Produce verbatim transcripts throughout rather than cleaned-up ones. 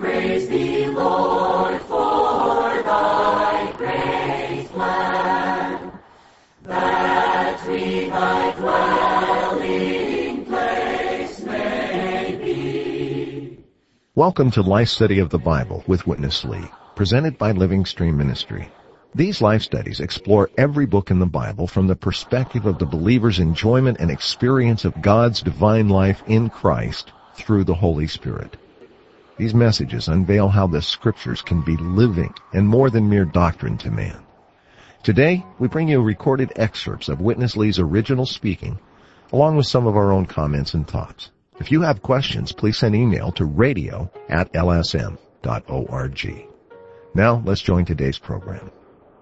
praise thee, Lord, for thy great plan, that we thy dwelling place may be. Welcome to Life Study of the Bible with Witness Lee, presented by Living Stream Ministry. These life studies explore every book in the Bible from the perspective of the believer's enjoyment and experience of God's divine life in Christ through the Holy Spirit. These messages unveil how the Scriptures can be living and more than mere doctrine to man. Today, we bring you recorded excerpts of Witness Lee's original speaking, along with some of our own comments and thoughts. If you have questions, please send email to radio at l s m dot org. Now, let's join today's program.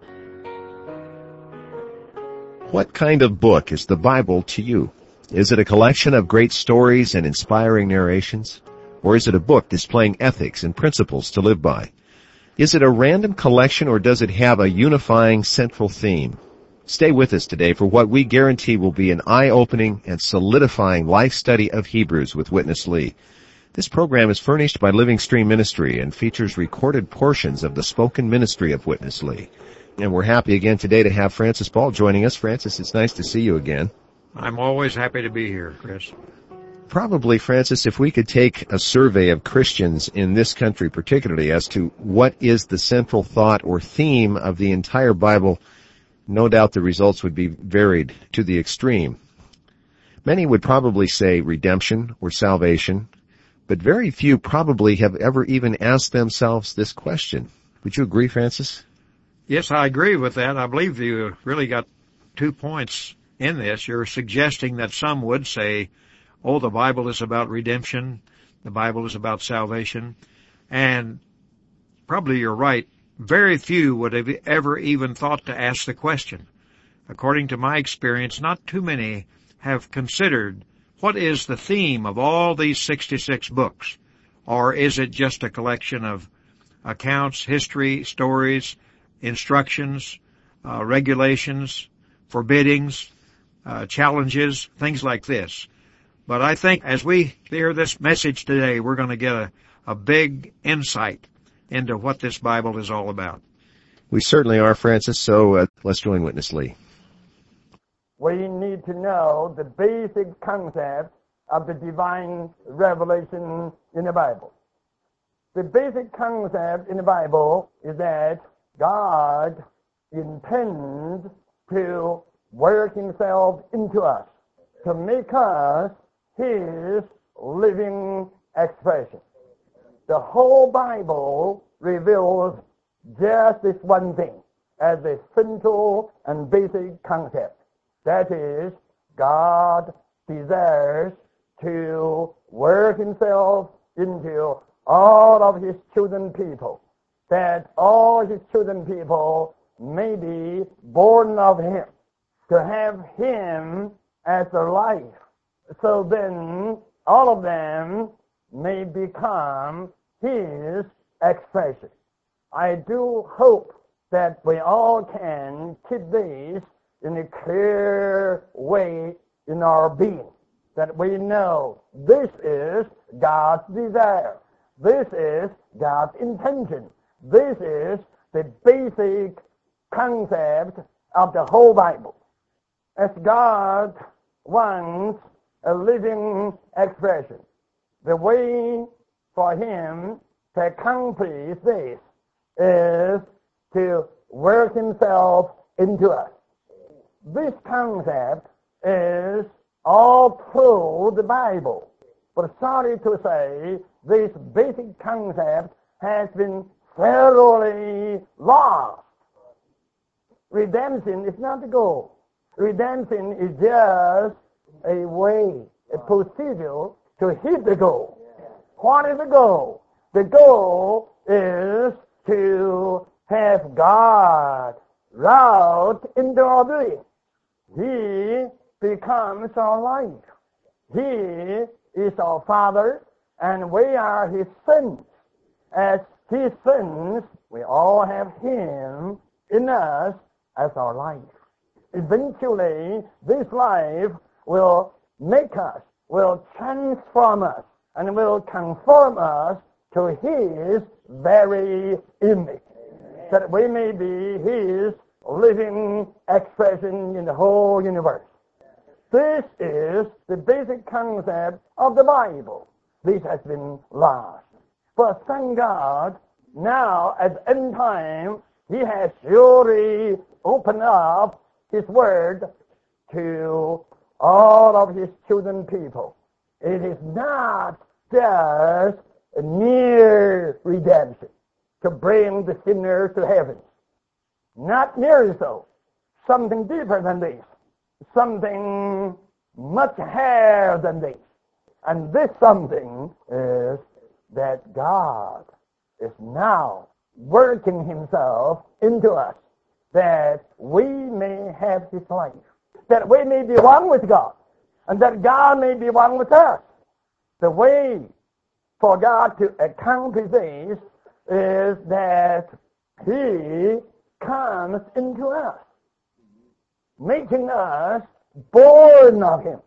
What kind of book is the Bible to you? Is it a collection of great stories and inspiring narrations? Or is it a book displaying ethics and principles to live by? Is it a random collection, or does it have a unifying central theme? Stay with us today for what we guarantee will be an eye-opening and solidifying life study of Hebrews with Witness Lee. This program is furnished by Living Stream Ministry and features recorded portions of the spoken ministry of Witness Lee. And we're happy again today to have Francis Ball joining us. Francis, it's nice to see you again. I'm always happy to be here, Chris. Probably, Francis, if we could take a survey of Christians in this country particularly as to what is the central thought or theme of the entire Bible, no doubt the results would be varied to the extreme. Many would probably say redemption or salvation, but very few probably have ever even asked themselves this question. Would you agree, Francis? Yes, I agree with that. I believe you really got two points in this. You're suggesting that some would say, oh, the Bible is about redemption, the Bible is about salvation, and probably you're right. Very few would have ever even thought to ask the question. According to my experience, not too many have considered what is the theme of all these sixty-six books, or is it just a collection of accounts, history, stories, instructions, uh, regulations, forbiddings, uh, challenges, things like this. But I think as we hear this message today, we're going to get a, a big insight into what this Bible is all about. We certainly are, Francis, so uh, let's join Witness Lee. We need to know the basic concept of the divine revelation in the Bible. The basic concept in the Bible is that God intends to work himself into us, to make us his living expression. The whole Bible reveals just this one thing as a central and basic concept. That is, God desires to work himself into all of his chosen people, that all his chosen people may be born of him, to have him as their life. So then all of them may become his expression. I do hope that we all can keep this in a clear way in our being, that we know this is God's desire, this is God's intention, this is the basic concept of the whole Bible. As God wants a living expression, the way for him to accomplish this is to work himself into us. This concept is all through the Bible. But sorry to say, this basic concept has been thoroughly lost. Redemption is not the goal. Redemption is just a way, a procedure to hit the goal. What is the goal? The goal is to have God wrought into our being. He becomes our life. He is our Father, and we are his sons. As his sons, we all have him in us as our life. Eventually, this life will make us, will transform us, and will conform us to His very image, that we may be His living expression in the whole universe. This is the basic concept of the Bible. This has been lost. But thank God, now at the end time, He has surely opened up His Word to all of His chosen people. It is not just a mere redemption to bring the sinner to heaven. Not nearly so. Something deeper than this. Something much higher than this. And this something is that God is now working Himself into us, that we may have His life, that we may be one with God, and that God may be one with us. The way for God to accomplish this is that He comes into us, making us born of Him.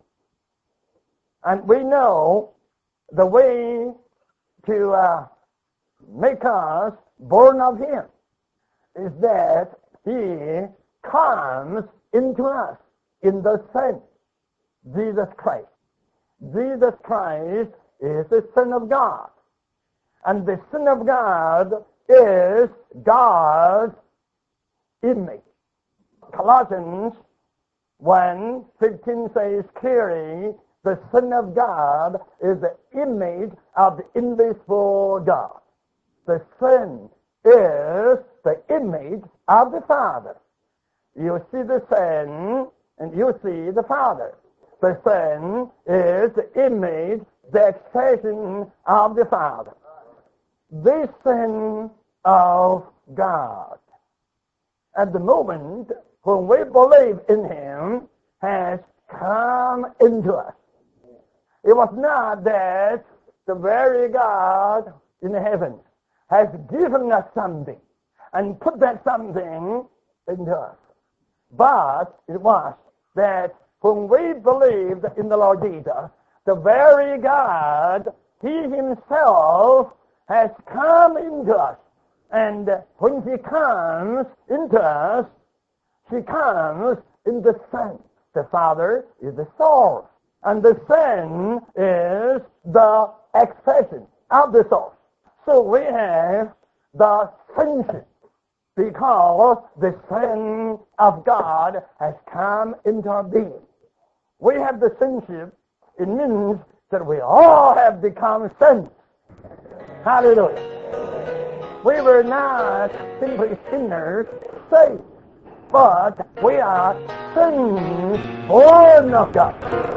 And we know the way to uh, make us born of Him is that He comes into us in the Son, Jesus Christ. Jesus Christ is the Son of God. And the Son of God is God's image. Colossians one fifteen says clearly, the Son of God is the image of the invisible God. The Son is the image of the Father. You see the Son and you see the Father. The Son is the image, the expression of the Father. The Son of God, at the moment when we believe in Him, has come into us. It was not that the very God in heaven has given us something and put that something into us. But it was that when we believed in the Lord Jesus, the very God, He Himself has come into us. And when He comes into us, He comes in the Son. The Father is the source, and the Son is the expression of the source. So we have the sonship because the Son of God has come into our being. We have the sonship. It means that we all have become sons. Hallelujah. We were not simply sinners saved, but we are sons born of God.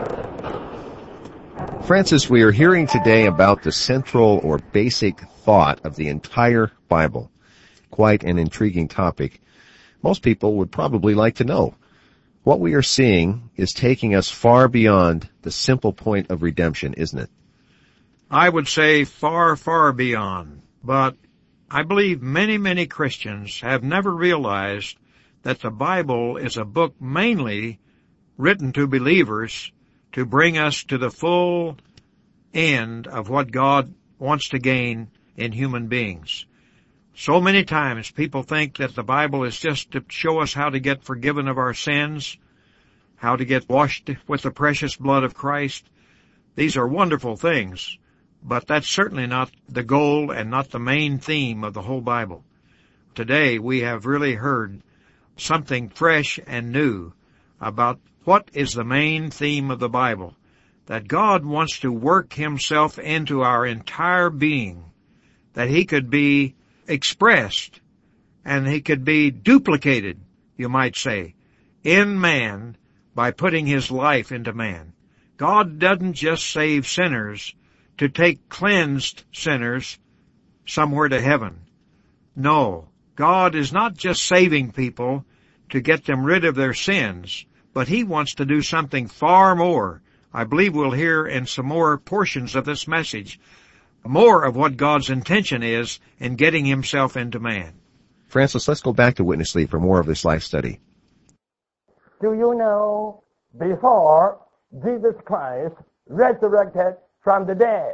Francis, we are hearing today about the central or basic thought of the entire Bible. Quite an intriguing topic. Most people would probably like to know. What we are seeing is taking us far beyond the simple point of redemption, isn't it? I would say far, far beyond. But I believe many, many Christians have never realized that the Bible is a book mainly written to believers to bring us to the full end of what God wants to gain in human beings. So many times people think that the Bible is just to show us how to get forgiven of our sins, how to get washed with the precious blood of Christ. These are wonderful things, but that's certainly not the goal and not the main theme of the whole Bible. Today we have really heard something fresh and new about what is the main theme of the Bible, that God wants to work Himself into our entire being, that He could be expressed and He could be duplicated, you might say, in man by putting His life into man. God doesn't just save sinners to take cleansed sinners somewhere to heaven. No, God is not just saving people to get them rid of their sins, but He wants to do something far more. I believe we'll hear in some more portions of this message more of what God's intention is in getting Himself into man. Francis, let's go back to Witness Lee for more of this life study. Do you know, before Jesus Christ resurrected from the dead,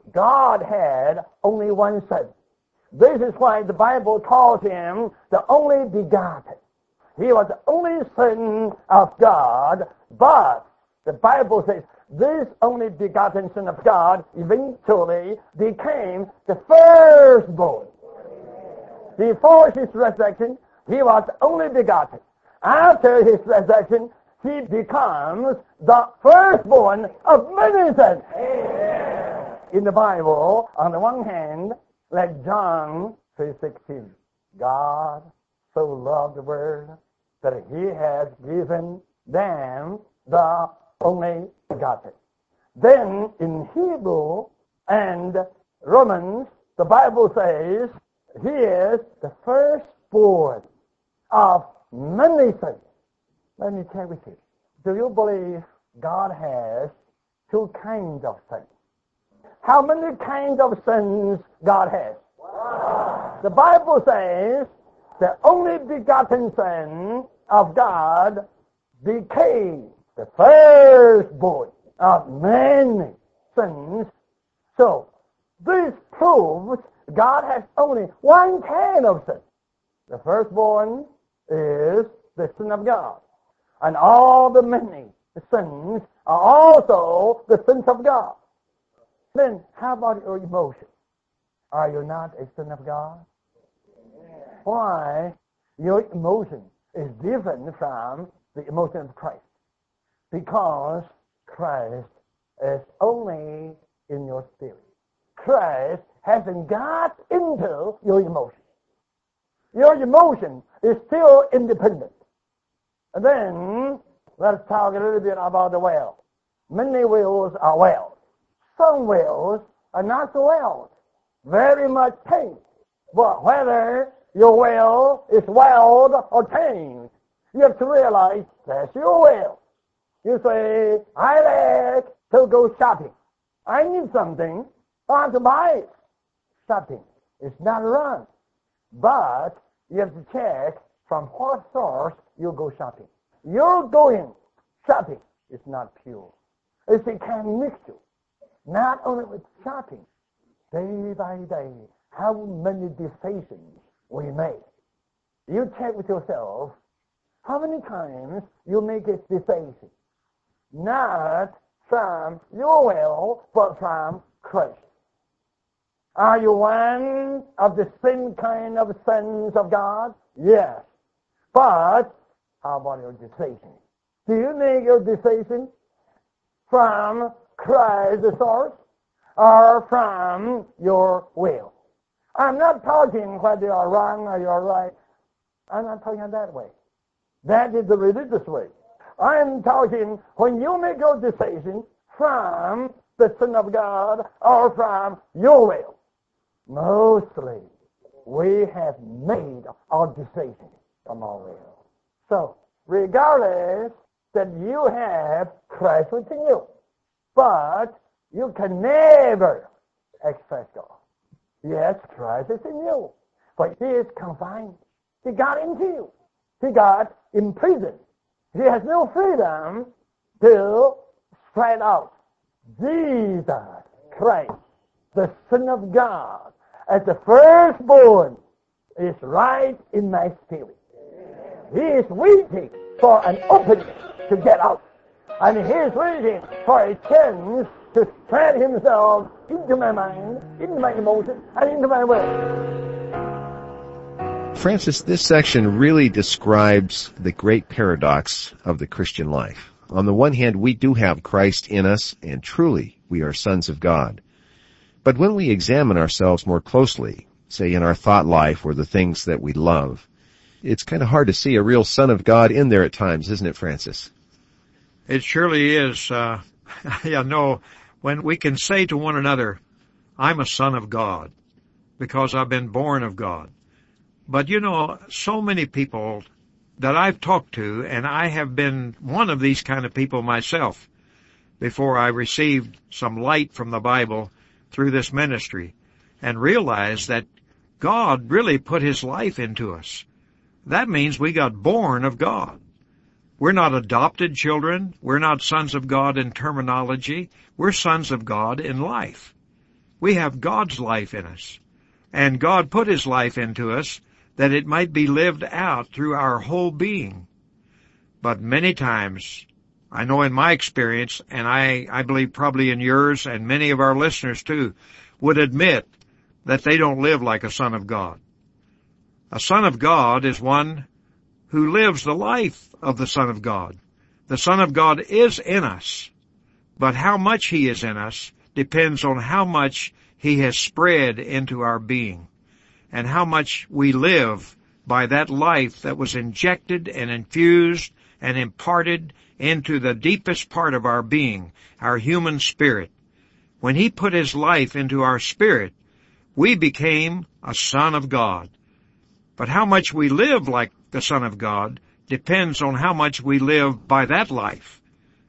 God had only one Son. This is why the Bible calls him the only begotten. He was the only Son of God, but the Bible says this only begotten Son of God eventually became the firstborn. Before his resurrection, he was only begotten. After his resurrection, he becomes the firstborn of many sons. In the Bible, on the one hand, like John three sixteen, God so loved the world that he has given them the only begotten. Then in Hebrew and Romans, the Bible says he is the firstborn of many sons. Let me check with you. Do you believe God has two kinds of sons? How many kinds of sons God has? Wow. The Bible says the only begotten Son of God became the firstborn of many sons. So, this proves God has only one kind of son. The firstborn is the Son of God. And all the many sons are also the sons of God. Then, how about your emotion? Are you not a son of God? Why? Your emotion is different from the emotion of Christ. Because Christ is only in your spirit. Christ hasn't got into your emotion. Your emotion is still independent. And then, let's talk a little bit about the will. Many wills are wells. Some wills are not so wells. Very much tamed. But whether your will is welled or tamed, you have to realize that's your will. You say, I like to go shopping. I need something. I have to buy it. Shopping is not wrong. But you have to check from what source you go shopping. You're going shopping is not pure. It's a kind of mixture. Not only with shopping, day by day, how many decisions we make. You check with yourself, how many times you make a decision, not from your will, but from Christ. Are you one of the same kind of sons of God? Yes. But how about your decision? Do you make your decision from Christ the source or from your will? I'm not talking whether you are wrong or you are right. I'm not talking that way. That is the religious way. I'm talking when you make your decision from the Son of God or from your will. Mostly, we have made our decision from our will. So, regardless that you have Christ within you, but you can never express God. Yes, Christ is in you, but he is confined. He got into you. He got imprisoned. He has no freedom to spread out. Jesus Christ, the Son of God, as the firstborn, is right in my spirit. He is waiting for an opening to get out. And he is waiting for a chance to spread himself into my mind, into my emotion, and into my will. Francis, this section really describes the great paradox of the Christian life. On the one hand, we do have Christ in us, and truly we are sons of God. But when we examine ourselves more closely, say in our thought life or the things that we love, it's kind of hard to see a real son of God in there at times, isn't it, Francis? It surely is. Uh, yeah, no, when we can say to one another, I'm a son of God because I've been born of God. But you know, so many people that I've talked to, and I have been one of these kind of people myself before I received some light from the Bible through this ministry and realized that God really put his life into us. That means we got born of God. We're not adopted children. We're not sons of God in terminology. We're sons of God in life. We have God's life in us. And God put His life into us that it might be lived out through our whole being. But many times, I know in my experience, and I, I believe probably in yours and many of our listeners too, would admit that they don't live like a son of God. A son of God is one who lives the life of the Son of God. The Son of God is in us, but how much He is in us depends on how much He has spread into our being, and how much we live by that life that was injected and infused and imparted into the deepest part of our being, our human spirit. When He put His life into our spirit, we became a son of God. But how much we live like the Son of God depends on how much we live by that life.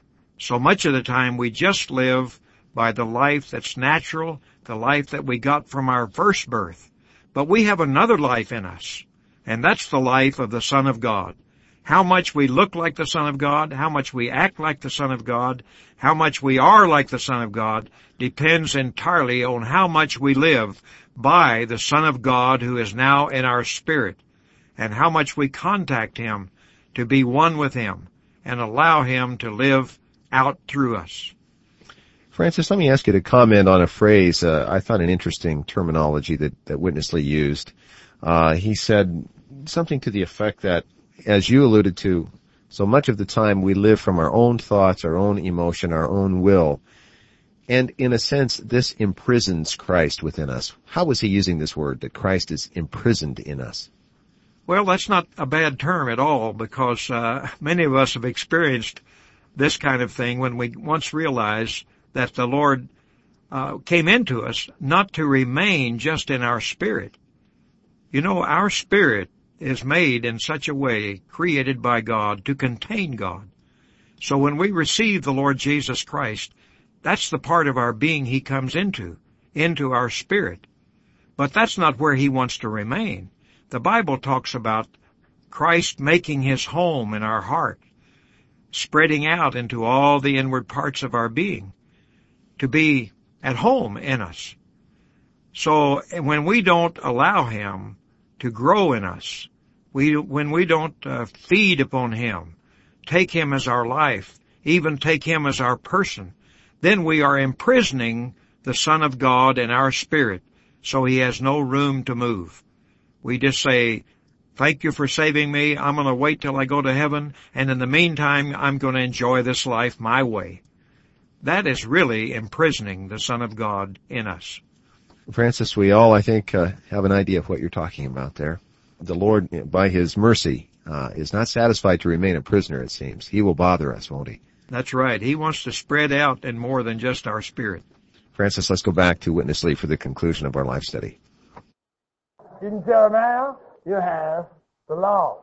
So much of the time we just live by the life that's natural, the life that we got from our first birth. But we have another life in us, and that's the life of the Son of God. How much we look like the Son of God, how much we act like the Son of God, how much we are like the Son of God, depends entirely on how much we live by the Son of God who is now in our spirit, and how much we contact Him to be one with Him and allow Him to live out through us. Francis, let me ask you to comment on a phrase. Uh, I thought an interesting terminology that, that Witness Lee used. Uh, he said something to the effect that, as you alluded to, so much of the time we live from our own thoughts, our own emotion, our own will. And in a sense, this imprisons Christ within us. How was he using this word, that Christ is imprisoned in us? Well, that's not a bad term at all, because uh, many of us have experienced this kind of thing when we once realized that the Lord uh, came into us not to remain just in our spirit. You know, our spirit is made in such a way, created by God, to contain God. So when we receive the Lord Jesus Christ, that's the part of our being He comes into, into our spirit. But that's not where He wants to remain. The Bible talks about Christ making His home in our heart, spreading out into all the inward parts of our being, to be at home in us. So when we don't allow Him to grow in us, we, when we don't uh, feed upon Him, take Him as our life, even take Him as our person, then we are imprisoning the Son of God in our spirit, so He has no room to move. We just say, thank you for saving me, I'm going to wait till I go to heaven, and in the meantime, I'm going to enjoy this life my way. That is really imprisoning the Son of God in us. Francis, we all, I think, uh, have an idea of what you're talking about there. The Lord, by His mercy, uh, is not satisfied to remain a prisoner, it seems. He will bother us, won't He? That's right. He wants to spread out in more than just our spirit. Francis, let's go back to Witness Lee for the conclusion of our life study. In Jeremiah, you have the law.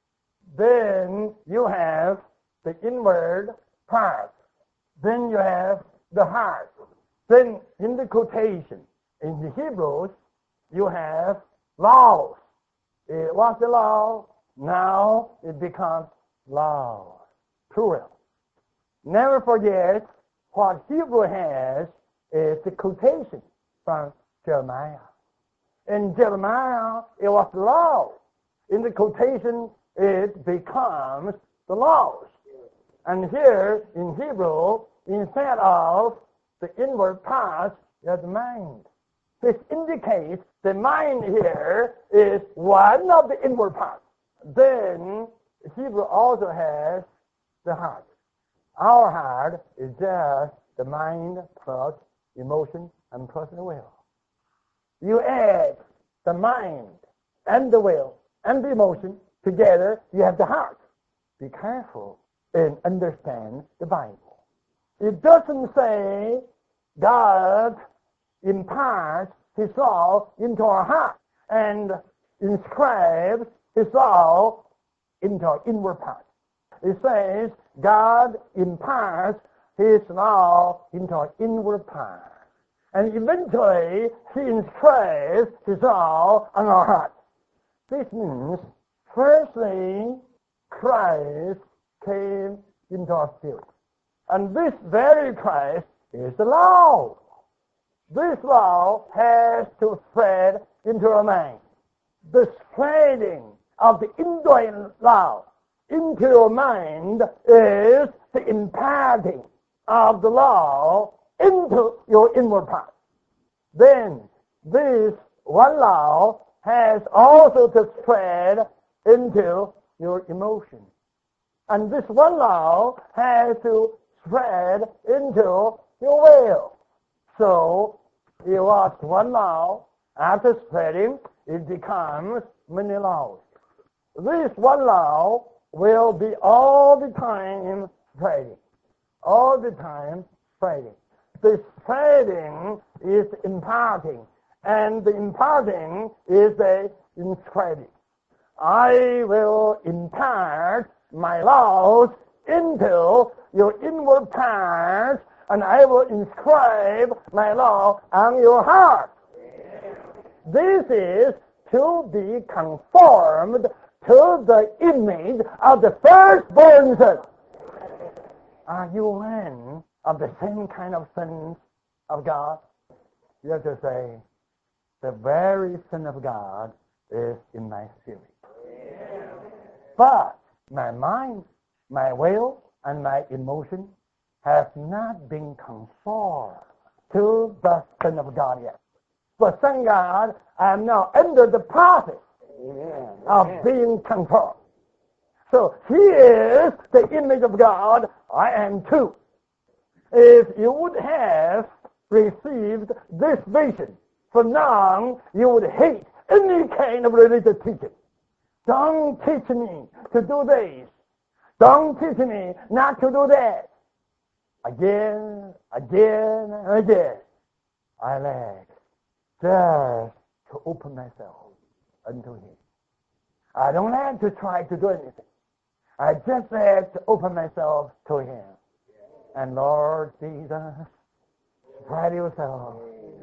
Then you have the inward part. Then you have the heart. Then in the quotation, in the Hebrews, you have laws. It was the law, now it becomes law. Plural. Never forget what Hebrew has is the quotation from Jeremiah. In Jeremiah, it was the law. In the quotation, it becomes the laws. And here in Hebrew, instead of the inward parts, you have the mind. This indicates the mind here is one of the inward parts. Then Hebrew also has the heart. Our heart is just the mind plus emotion and plus the will. You add the mind and the will and the emotion together, you have the heart. Be careful and understand the Bible. It doesn't say God imparts His law into our heart and inscribes His law into our inward parts. It says God imparts His law into our inward parts. And eventually, He inscribes His law on our hearts. This means, firstly, Christ came into our spirit. And this very Christ is the law. This law has to spread into our mind. The spreading of the indwelling law into your mind is the imparting of the law into your inward part. Then this one law has also to spread into your emotion. And this one law has to spread into your will. So, you watch one law, after spreading, it becomes many laws. This one law will be all the time spreading. All the time spreading. The spreading is imparting, and the imparting is the inscribing. I will impart my laws into your inward parts, and I will inscribe my law on your heart. This is to be conformed to the image of the firstborn son. Are you one of the same kind of sons of God? You have to say, the very Son of God is in my spirit. But my mind, my will, and my emotion have not been conformed to the Son of God yet. But thank God, I am now under the process of being conformed. So he is the image of God, I am too. If you would have received this vision, from now you would hate any kind of religious teaching. Don't teach me to do this. Don't teach me not to do that. Again, again, and again, I like just to open myself unto him. I don't have to try to do anything. I just have to open myself to him. And Lord Jesus, spread yourself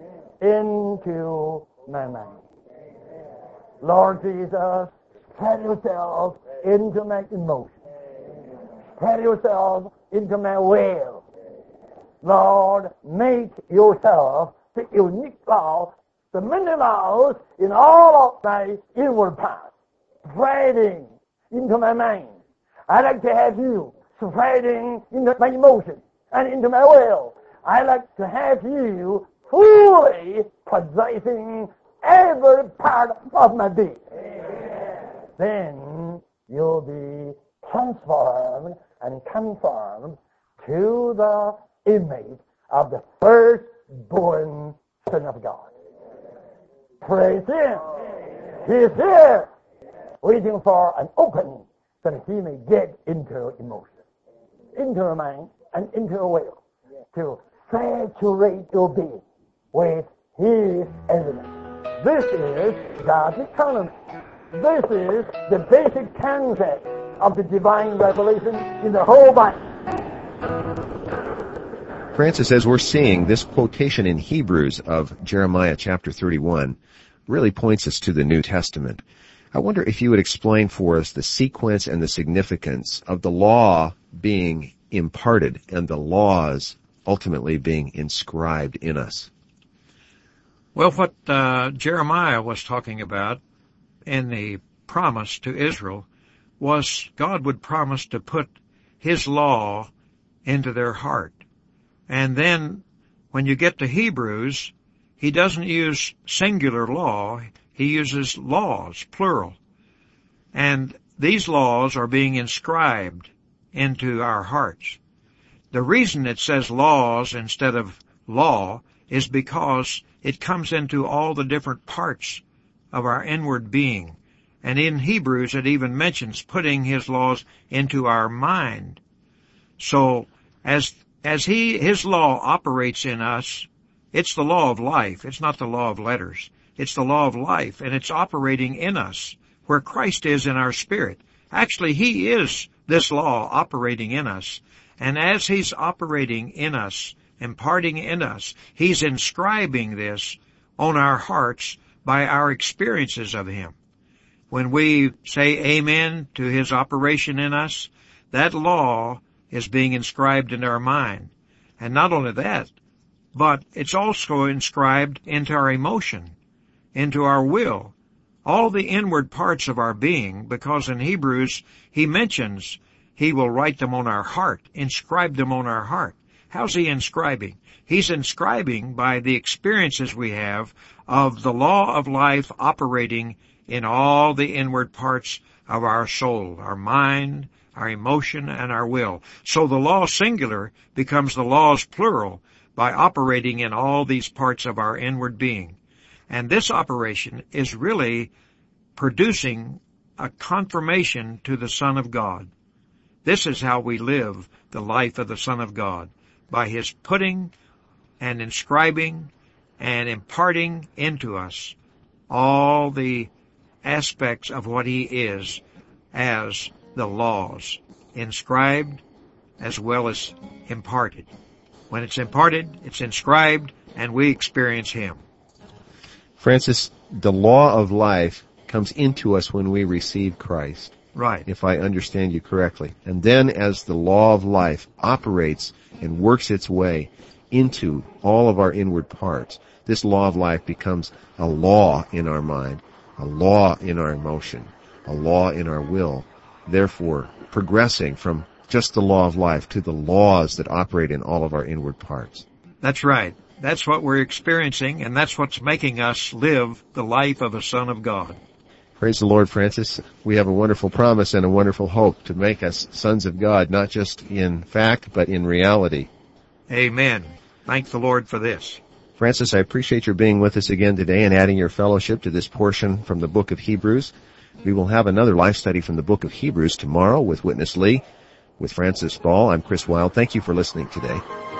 into my mind. Lord Jesus, spread yourself into my emotion. Spread yourself into my will. Lord, make yourself the unique law, the many laws in all of my inward parts, spreading into my mind. I like to have you spreading into my emotion and into my will. I like to have you fully possessing every part of my being. Then you'll be transformed and conformed to the image of the firstborn Son of God. Praise him. He is here, waiting for an opening so that he may get into emotion, into your mind, and into your will, to saturate your being with his element. This is God's economy. This is the basic concept of the divine revelation in the whole Bible. Francis, as we're seeing, this quotation in Hebrews of Jeremiah chapter thirty-one really points us to the New Testament. I wonder if you would explain for us the sequence and the significance of the law being imparted and the laws ultimately being inscribed in us. Well, what uh, Jeremiah was talking about in the promise to Israel was God would promise to put his law into their heart. And then when you get to Hebrews, he doesn't use singular law, he uses laws, plural. And these laws are being inscribed into our hearts. The reason it says laws instead of law is because it comes into all the different parts of our inward being. And in Hebrews it even mentions putting his laws into our mind. So as as he his law operates in us, it's the law of life. It's not the law of letters. It's the law of life, and it's operating in us where Christ is in our spirit. Actually, he is this law operating in us. And as he's operating in us, imparting in us, he's inscribing this on our hearts by our experiences of him. When we say amen to his operation in us, that law is being inscribed in our mind. And not only that, but it's also inscribed into our emotion, into our will, all the inward parts of our being, because in Hebrews he mentions he will write them on our heart, inscribe them on our heart. How's he inscribing? He's inscribing by the experiences we have of the law of life operating in all the inward parts of our soul, our mind, our emotion, and our will. So the law singular becomes the laws plural by operating in all these parts of our inward being. And this operation is really producing a confirmation to the Son of God. This is how we live the life of the Son of God, by his putting and inscribing and imparting into us all the aspects of what he is as the laws, inscribed as well as imparted. When it's imparted, it's inscribed, and we experience him. Francis, the law of life comes into us when we receive Christ. Right. If I understand you correctly. And then as the law of life operates and works its way into all of our inward parts, this law of life becomes a law in our mind, a law in our emotion, a law in our will, therefore progressing from just the law of life to the laws that operate in all of our inward parts. That's right. That's what we're experiencing, and that's what's making us live the life of a Son of God. Praise the Lord, Francis. We have a wonderful promise and a wonderful hope to make us sons of God, not just in fact, but in reality. Amen. Thank the Lord for this. Francis, I appreciate your being with us again today and adding your fellowship to this portion from the book of Hebrews. We will have another life study from the book of Hebrews tomorrow with Witness Lee. With Francis Ball, I'm Chris Wilde. Thank you for listening today.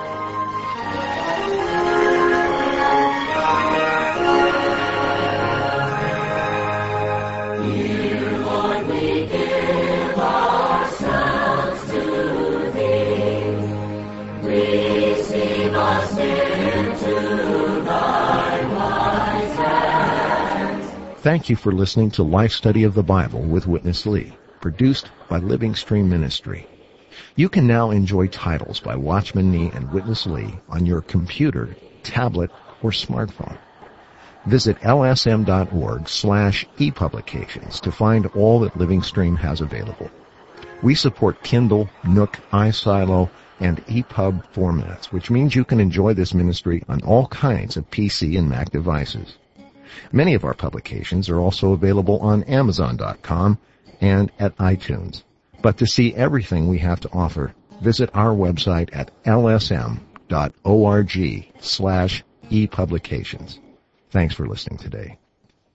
Thank you for listening to Life Study of the Bible with Witness Lee, produced by Living Stream Ministry. You can now enjoy titles by Watchman Nee and Witness Lee on your computer, tablet, or smartphone. Visit lsm.org slash epublications to find all that Living Stream has available. We support Kindle, Nook, iSilo, and E P U B formats, which means you can enjoy this ministry on all kinds of P C and Mac devices. Many of our publications are also available on amazon dot com and at iTunes. But to see everything we have to offer, visit our website at lsm.org slash epublications. Thanks for listening today.